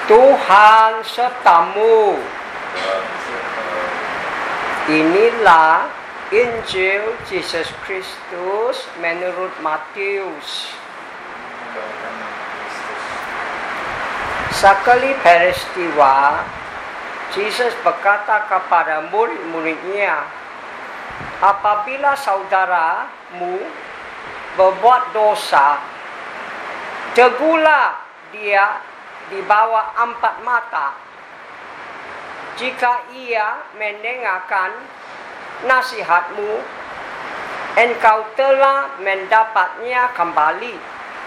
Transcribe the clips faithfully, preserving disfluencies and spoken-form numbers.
Tuhan sertamu. Inilah Injil Yesus Kristus menurut Matius. Sekali peristiwa, Yesus berkata kepada murid-muridnya, apabila saudaramu berbuat dosa, tegurlah dia di bawah empat mata. Jika ia mendengarkan nasihatmu, engkau telah mendapatnya kembali.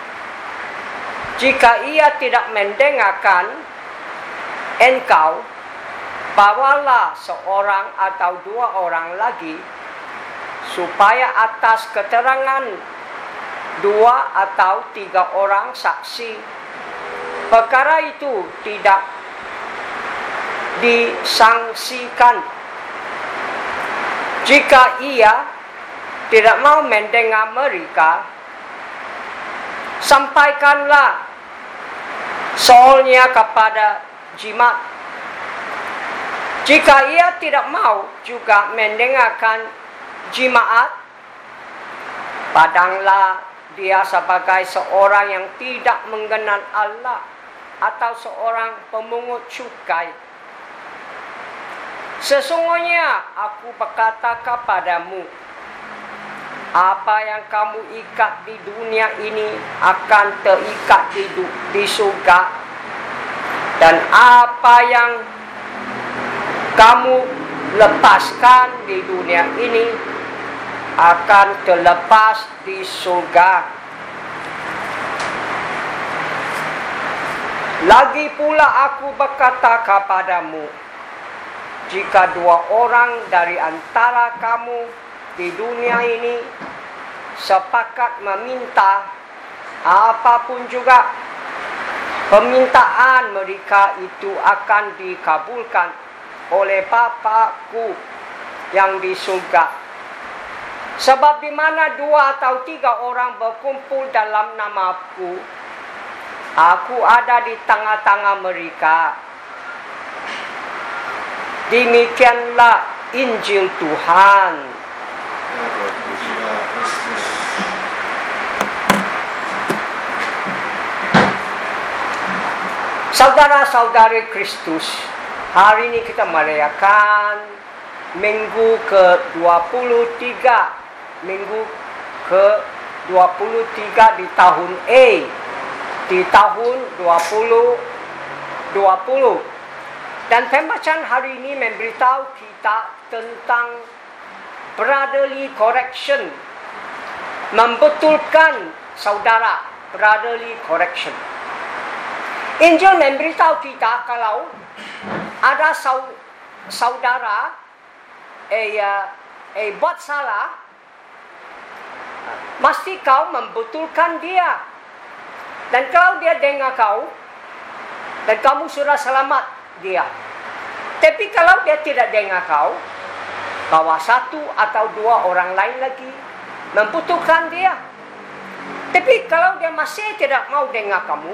Jika ia tidak mendengarkan engkau, bawalah seorang atau dua orang lagi, supaya atas keterangan dua atau tiga orang saksi, perkara itu tidak disangsikan. Jika ia tidak mau mendengar mereka, sampaikanlah soalnya kepada jimat. Jika ia tidak mau juga mendengarkan jemaat, padanglah dia sebagai seorang yang tidak mengenal Allah atau seorang pemungut cukai. Sesungguhnya aku berkata kepadamu, apa yang kamu ikat di dunia ini akan terikat di, di surga, dan apa yang kamu lepaskan di dunia ini akan terlepas di surga. Lagi pula aku berkata kepadamu, jika dua orang dari antara kamu di dunia ini sepakat meminta apapun juga, permintaan mereka itu akan dikabulkan oleh Bapa-Ku yang di surga. Sebab di mana dua atau tiga orang berkumpul dalam nama-Ku, Aku ada di tengah-tengah mereka. Demikianlah Injil Tuhan. Saudara-saudari Kristus, hari ini kita merayakan minggu ke dua puluh tiga. Minggu ke dua puluh tiga di tahun A. Di tahun dua ribu dua puluh. Dan pembacaan hari ini memberitahu kita tentang brotherly correction. Membetulkan saudara, brotherly correction. Injil memberitahu kita kalau ada saudara eh, eh buat salah, mesti kau membetulkan dia. Dan kalau dia dengar kau, dan kamu sudah selamat dia. Tapi kalau dia tidak dengar kau, bawa satu atau dua orang lain lagi membutuhkan dia. Tapi kalau dia masih tidak mau dengar kamu,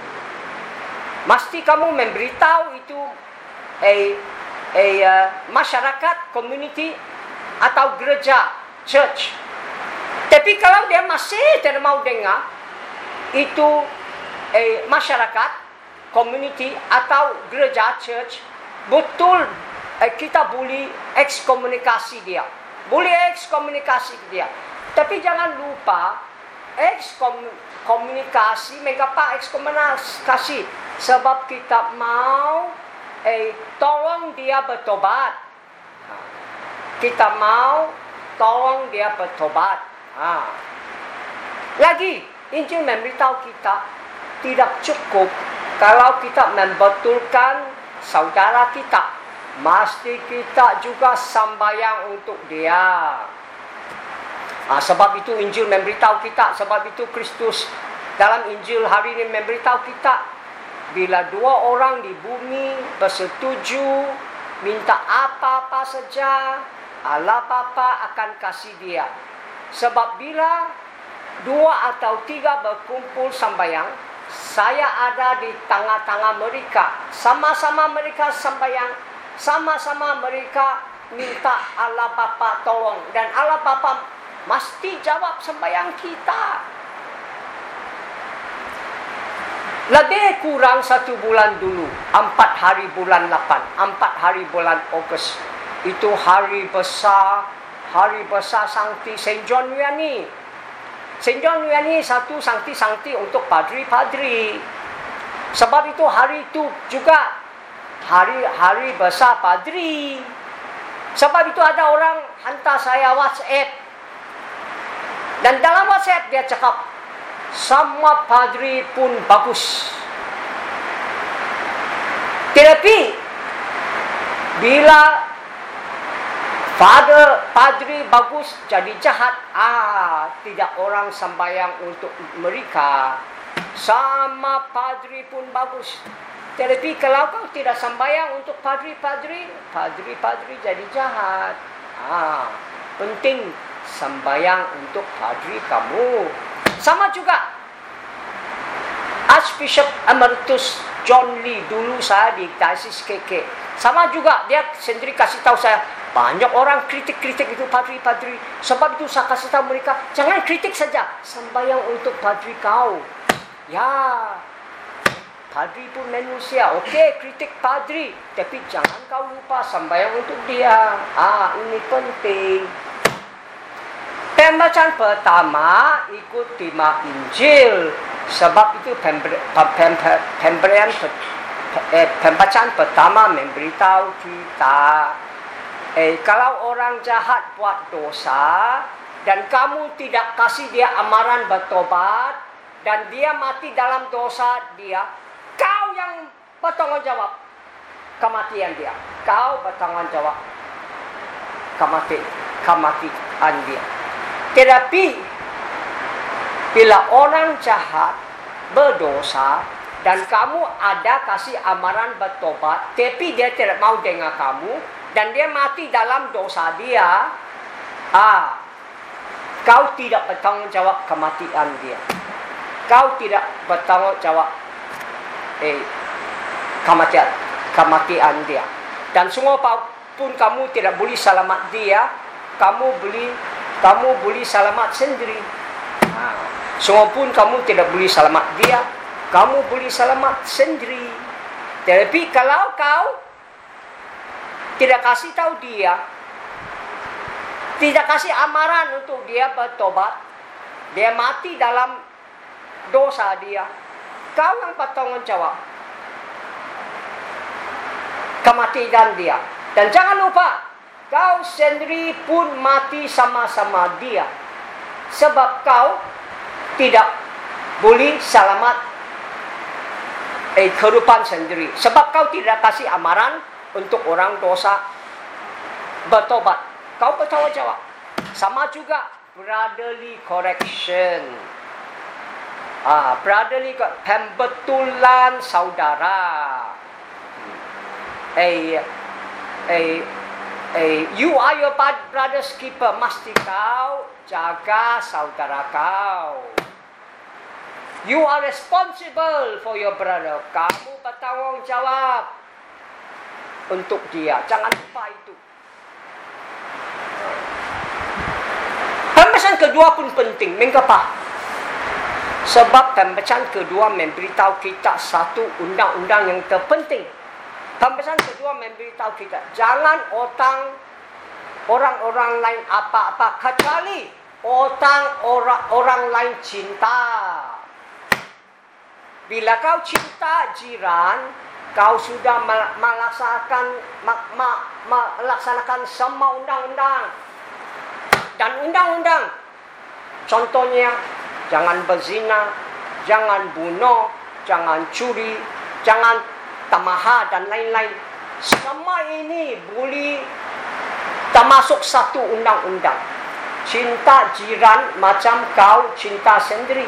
mesti kamu memberitahu itu eh, eh, uh, masyarakat, community atau gereja, church. Tapi kalau dia masih tidak mau dengar, itu eh, masyarakat, community atau gereja, church, betul eh, kita boleh ekskomunikasi dia. Boleh ekskomunikasi dia. Tapi jangan lupa, ekskomunikasi, mengapa ekskomunikasi? Sebab kita mau eh, tolong dia bertobat. Kita mau tolong dia bertobat. Ha. Lagi, Injil memberitahu kita tidak cukup kalau kita membetulkan saudara kita, mesti kita juga sembahyang untuk dia. Ah, sebab itu Injil memberitahu kita, sebab itu Kristus dalam Injil hari ini memberitahu kita, bila dua orang di bumi bersetuju minta apa-apa saja, Allah Bapa akan kasih dia. Sebab bila dua atau tiga berkumpul sembahyang, saya ada di tengah-tengah mereka. Sama-sama mereka sembahyang. Sama-sama mereka minta Allah Bapa tolong. Dan Allah Bapa mesti jawab sembahyang kita. Lebih kurang satu bulan dulu, empat hari bulan lapan, empat hari bulan Ogos. Itu hari besar, hari besar Sankti Saint John Vianney. Saint John Vianney satu Sankti-Sankti untuk padri-padri. Sebab itu hari itu juga hari-hari besar padri. Sebab itu ada orang hantar saya WhatsApp. Dan dalam WhatsApp dia cakap, semua padri pun bagus. Tetapi bila father padri bagus jadi jahat, ah tidak orang sembahyang untuk mereka. Sama padri pun bagus. Tetapi kalau kau tidak sembahyang untuk padri-padri, padri-padri jadi jahat. Ah, penting sembahyang untuk padri kamu. Sama juga Archbishop Emeritus John Lee, dulu saya di Diocese K K. Sama juga dia sendiri kasih tahu saya, banyak orang kritik-kritik itu padri-padri. Sebab itu saya kasih tahu mereka, jangan kritik saja, sembahyang untuk padri kau. Ya, padri pun manusia. Okey, kritik padri, tapi jangan kau lupa sembahyang untuk dia. Ah, ini penting. Pembacaan pertama ikut tema Injil. Sebab itu pemberian eh, pembacaan pertama memberitahu kita, eh, kalau orang jahat buat dosa dan kamu tidak kasih dia amaran bertobat dan dia mati dalam dosa dia, kau yang bertanggung jawab kematian dia. Kau bertanggung jawab kemati, kematian dia. Tetapi bila orang jahat berdosa dan kamu ada kasih amaran bertobat, tapi dia tidak mau dengar kamu dan dia mati dalam dosa dia, ah, kau tidak bertanggung jawab kematian dia. Kau tidak bertanggung jawab eh, kematian, kematian dia. Dan semua pun kamu tidak boleh selamat dia, kamu boleh kamu boleh selamat sendiri. Ha. Semua pun kamu tidak boleh selamat dia, kamu boleh selamat sendiri. Tapi kalau kau tidak kasih tahu dia, tidak kasih amaran untuk dia bertobat, dia mati dalam dosa dia, kau yang bertanggung jawab kematian dia. Dan jangan lupa, kau sendiri pun mati sama-sama dia. Sebab kau tidak boleh selamat eh, kehidupan sendiri. Sebab kau tidak kasih amaran untuk orang dosa bertobat. Kau bertanggung jawab. Sama juga brotherly correction. Ah, brotherly pembetulan saudara. Eh, eh, Eh, you are your brother's keeper. Mesti kau jaga saudara kau. You are responsible for your brother. Kamu bertanggung jawab untuk dia. Jangan lupa itu. Pembacaan kedua pun penting. Mengapa? Sebab pembacaan kedua memberitahu kita satu undang-undang yang terpenting. Pembacaan kedua memberitahu kita, jangan otang orang-orang lain apa-apa kecuali otang orang orang lain cinta. Bila kau cinta jiran, kau sudah melaksanakan melaksanakan semua undang-undang. Dan undang-undang, contohnya jangan berzina, jangan bunuh, jangan curi, jangan tamaha dan lain-lain. Semua ini boleh termasuk satu undang-undang. Cinta jiran macam kau cinta sendiri.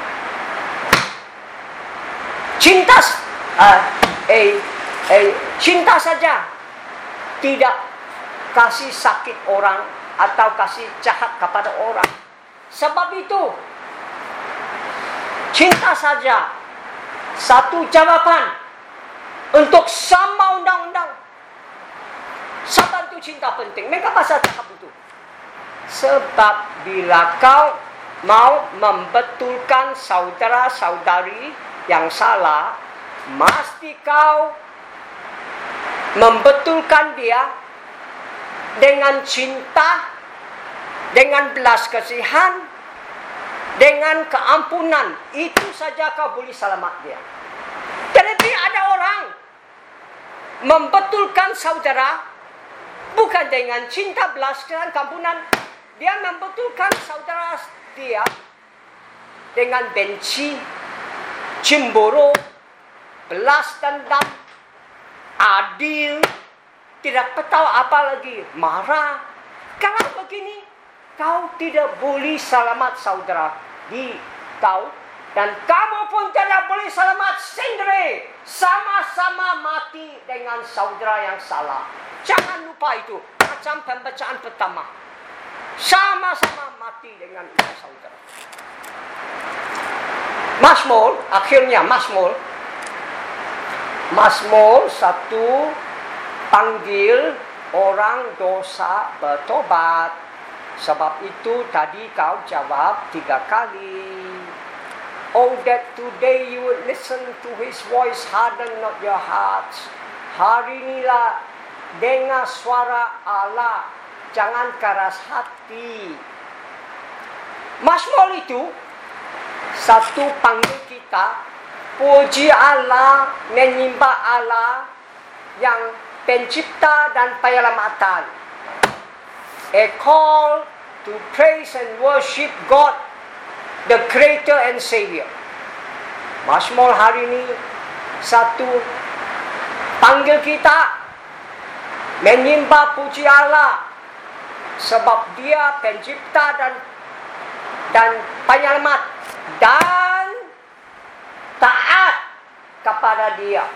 Cinta uh, eh, eh, cinta saja, tidak kasih sakit orang atau kasih jahat kepada orang. Sebab itu cinta saja satu jawapan untuk sama undang-undang. Siapa itu cinta penting? Mereka pasal cakap itu. Sebab bila kau mau membetulkan saudara-saudari yang salah, mesti kau membetulkan dia dengan cinta, dengan belas kasihan, dengan keampunan. Itu saja kau boleh selamat dia. Tetapi ada orang membetulkan saudara bukan dengan cinta, belas kasihan, keampunan. Dia membetulkan saudara dia dengan benci, cemburu, belas dendam, adil, tidak tahu apa lagi, marah. Kalau begini, kau tidak boleh selamat saudara di kau, dan kamu pun tidak boleh selamat sendiri. Sama-sama mati dengan saudara yang salah. Jangan lupa itu. Macam pembacaan pertama. Sama-sama mati dengan saudara. Mazmur, akhirnya Mazmur. Mazmur satu panggil orang dosa bertobat. Sebab itu tadi kau jawab tiga kali. Oh, that today you would listen to His voice, harden not your hearts. Hari inilah dengar suara Allah, jangan keras hati. Mazmur itu satu panggil kita puji Allah, menyembah Allah yang pencipta dan penyelamatan. A call to praise and worship God, the Creator and Savior. Mazmur hari ini satu panggil kita menyembah puji Allah sebab Dia pencipta dan dan penyelamat, dan taat kepada Dia.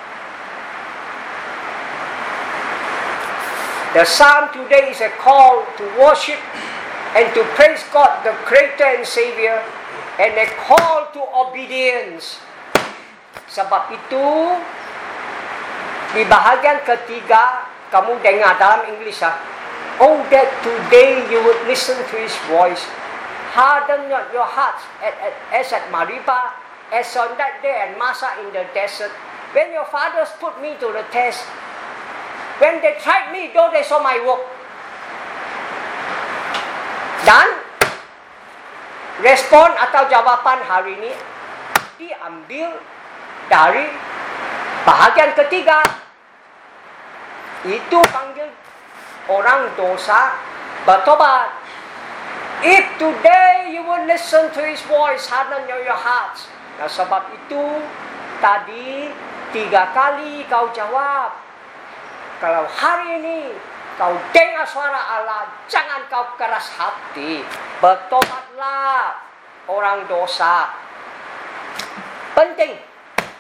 The psalm today is a call to worship and to praise God, the Creator and Savior, and a call to obedience. Sebab itu, di bahagian ketiga, kamu dengar dalam English, ha? Oh, that today you would listen to His voice. Harden not your hearts at, at, as at Mariba, as on that day at Massa in the desert, when your fathers put me to the test, when they tried me, though they saw my work. Dan respon atau jawapan hari ini diambil dari bahagian ketiga. Itu panggil orang dosa bertobat. If today you will listen to His voice, harden your hearts. Nah, sebab itu tadi tiga kali kau jawab. Kalau hari ini kau dengar suara Allah, jangan kau keras hati. Bertobatlah orang dosa. Penting.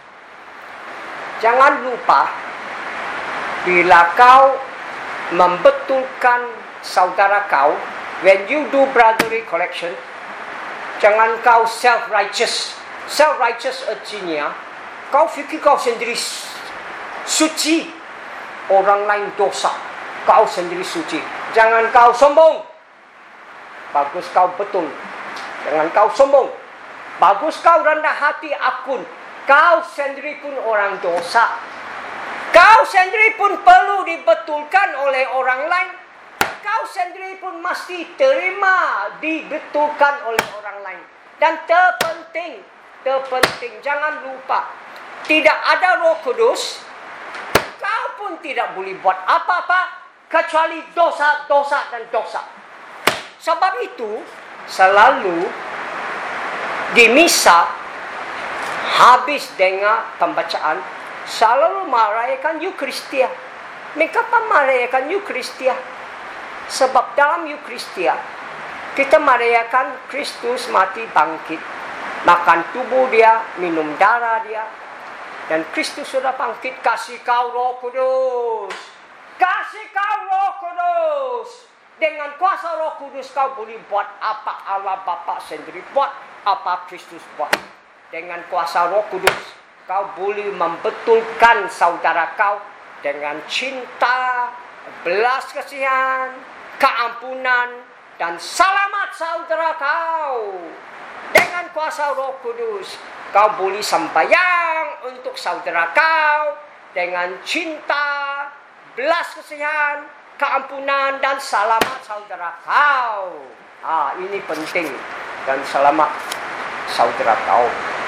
Jangan lupa, bila kau membetulkan saudara kau, when you do brotherly correction, jangan kau self-righteous. Self-righteous artinya, kau fikir kau sendiri suci. Orang lain dosa, kau sendiri suci. Jangan kau sombong. Bagus kau betul. Jangan kau sombong. Bagus kau rendah hati akun. Kau sendiri pun orang dosa. Kau sendiri pun perlu dibetulkan oleh orang lain. Kau sendiri pun mesti terima dibetulkan oleh orang lain. Dan terpenting, terpenting, jangan lupa, tidak ada Roh Kudus, kau pun tidak boleh buat apa-apa kecuali dosa, dosa dan dosa. Sebab itu, selalu di misa, habis dengar pembacaan, selalu merayakan Eucharistia. Mengapa merayakan Eucharistia? Sebab dalam Eucharistia, kita merayakan Kristus mati bangkit. Makan tubuh Dia, minum darah Dia. Dan Kristus sudah bangkit, kasih kau Roh Kudus. Kasih kau Roh Kudus. Dengan kuasa Roh Kudus kau boleh buat apa Allah Bapa sendiri buat, apa Kristus buat. Dengan kuasa Roh Kudus kau boleh membetulkan saudara kau dengan cinta, belas kasihan, keampunan, dan selamat saudara kau. Dengan kuasa Roh Kudus, kau boleh sembahyang untuk saudara kau dengan cinta, belas kasihan, keampunan, dan selamat saudara kau. Ah, ini penting. Dan selamat saudara kau.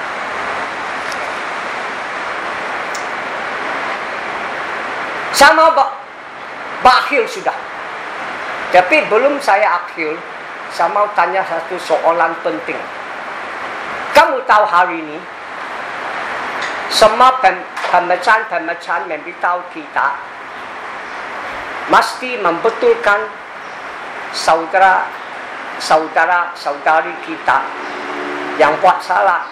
Sama bak akhir sudah. Tapi belum saya akhir, saya mau tanya satu soalan penting. Kamu tahu hari ini, semua pembacaan-pembacaan memberitahu kita mesti membetulkan saudara saudara-saudari kita yang buat salah.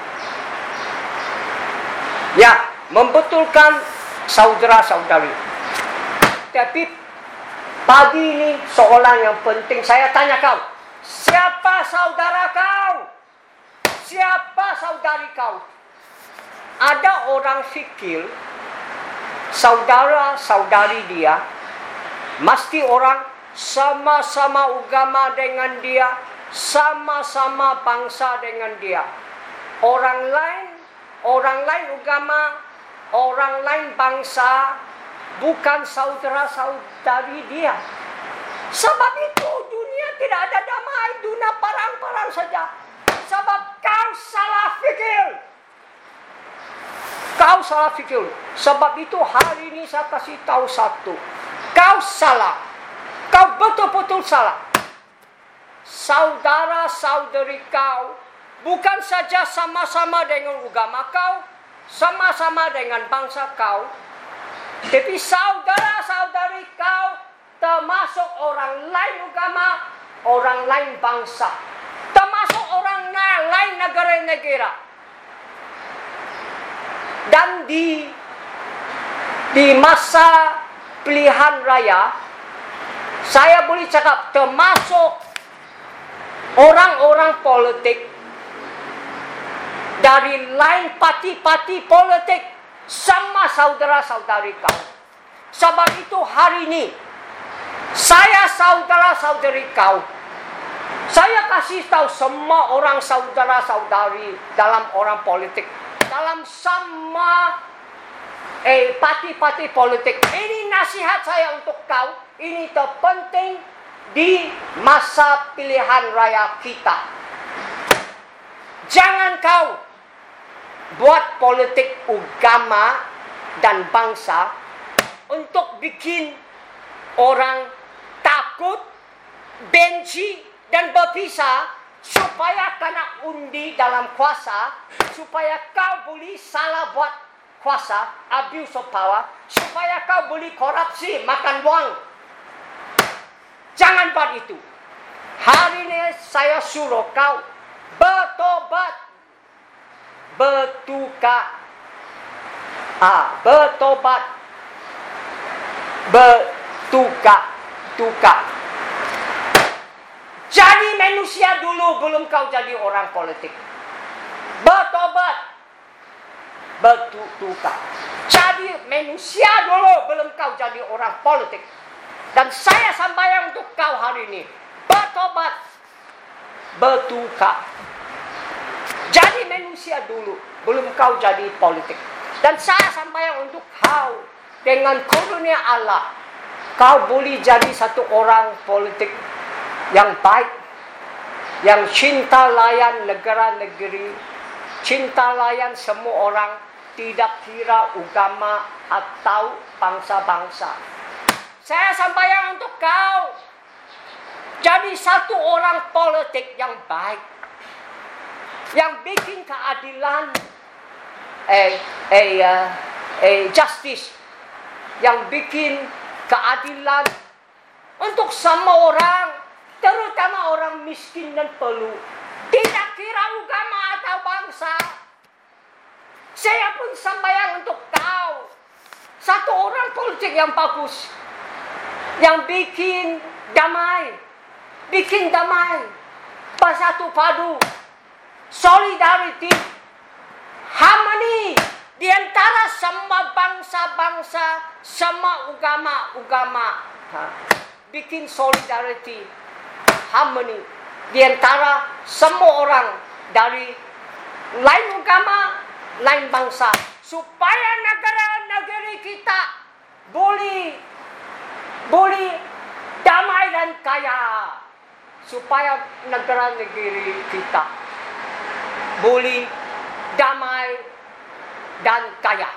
Ya, membetulkan saudara-saudari. Tapi pagi ini soalan yang penting saya tanya kau. Siapa saudara kau? Siapa saudari kau? Ada orang fikir saudara-saudari dia mesti orang sama-sama agama dengan dia, sama-sama bangsa dengan dia. Orang lain, orang lain agama, orang lain bangsa, bukan saudara-saudari dia. Sebab itu dunia tidak ada damai, dunia perang-perang saja. Sebab kau salah fikir. Kau salah fikir. Sebab itu hari ini saya kasih tahu satu. Kau salah. Kau betul-betul salah. Saudara-saudari kau bukan saja sama-sama dengan agama kau, sama-sama dengan bangsa kau, tapi saudara-saudari kau termasuk orang lain agama, orang lain bangsa, termasuk orang lain negara-negara. Dan di di masa pilihan raya, saya boleh cakap termasuk orang-orang politik dari lain parti-parti politik, sama saudara-saudari kau. Sebab itu hari ini saya saudara-saudari kau. Saya kasih tahu semua orang saudara-saudari dalam orang politik, dalam semua eh, parti-parti politik. Ini nasihat saya untuk kau. Ini terpenting di masa pilihan raya kita. Jangan kau buat politik agama dan bangsa untuk bikin orang takut, benci, dan berpisah supaya kena undi dalam kuasa, supaya kau boleh salah buat kuasa, abuse of power, supaya kau boleh korupsi, makan uang. Jangan buat itu. Hari ini saya suruh kau bertobat, bertukar, ah, bertobat, bertukar, tukar. Jadi manusia dulu belum kau jadi orang politik. Bertobat, bertukar. Jadi manusia dulu belum kau jadi orang politik. Dan saya sampaikan untuk kau hari ini, bertobat, bertukar. Jadi manusia dulu, belum kau jadi politik. Dan saya sampaikan untuk kau, dengan karunia Allah, kau boleh jadi satu orang politik yang baik, yang cinta layan negara negeri, cinta layan semua orang, tidak kira agama atau bangsa-bangsa. Saya sampaikan untuk kau, jadi satu orang politik yang baik, yang bikin keadilan, eh, eh, uh, eh, justice, yang bikin keadilan untuk semua orang, terutama orang miskin dan perlu. Tidak kira agama atau bangsa. Saya pun sampaikan untuk kau, satu orang politik yang bagus, yang bikin damai, bikin damai, bersatu padu, solidarity, harmony, bangsa, semua agama-agama ha, bikin solidarity, harmony di antara semua orang dari lain agama, lain bangsa, supaya negara-negara kita boleh boleh damai dan kaya, supaya negara-negara kita boleh damai dan kaya.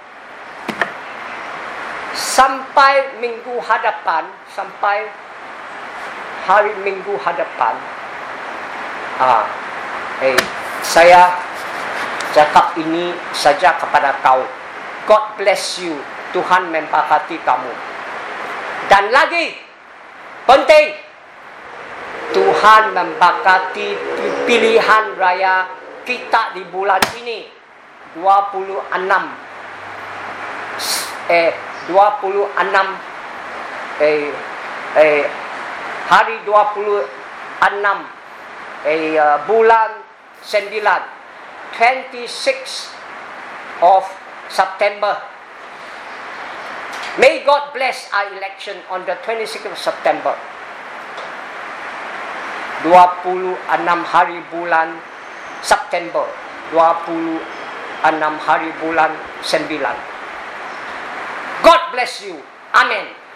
Sampai minggu hadapan, sampai hari minggu hadapan, ah, eh, saya cakap ini saja kepada kau. God bless you. Tuhan memberkati kamu. Dan lagi penting, Tuhan memberkati pilihan raya kita di bulan ini dua puluh enam eh dua puluh enam eh eh hari dua puluh enam eh uh, bulan sembilan, twenty-sixth of September. May God bless our election on the twenty-sixth of September. dua puluh enam hari bulan September, dua puluh enam hari bulan sembilan. God bless you. Amen.